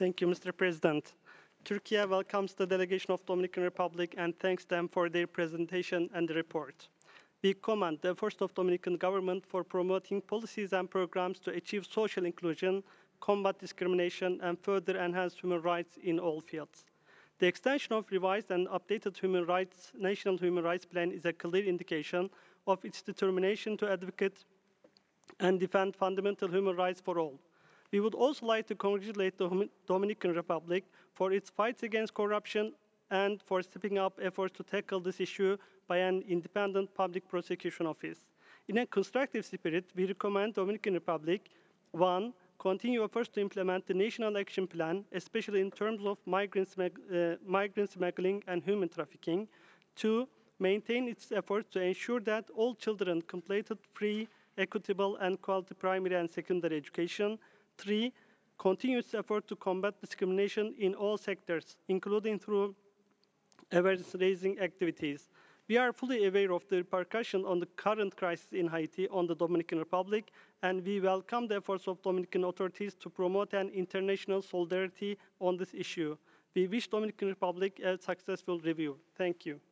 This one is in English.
Thank you, Mr. President. Turkey welcomes the delegation of Dominican Republic and thanks them for their presentation and the report. We commend the efforts of Dominican government for promoting policies and programs to achieve social inclusion, combat discrimination, and further enhance human rights in all fields. The extension of revised and updated National Human Rights Plan is a clear indication of its determination to advocate and defend fundamental human rights for all. We would also like to congratulate the Dominican Republic for its fight against corruption and for stepping up efforts to tackle this issue by an independent public prosecution office. In a constructive spirit, we recommend Dominican Republic, one, continue efforts to implement the National Action Plan, especially in terms of migrant smuggling and human trafficking. Two, maintain its efforts to ensure that all children completed free, equitable, and quality primary and secondary education. Three, continue its effort to combat discrimination in all sectors, including through awareness-raising activities. We are fully aware of the repercussions on the current crisis in Haiti on the Dominican Republic, and we welcome the efforts of Dominican authorities to promote an international solidarity on this issue. We wish Dominican Republic a successful review. Thank you.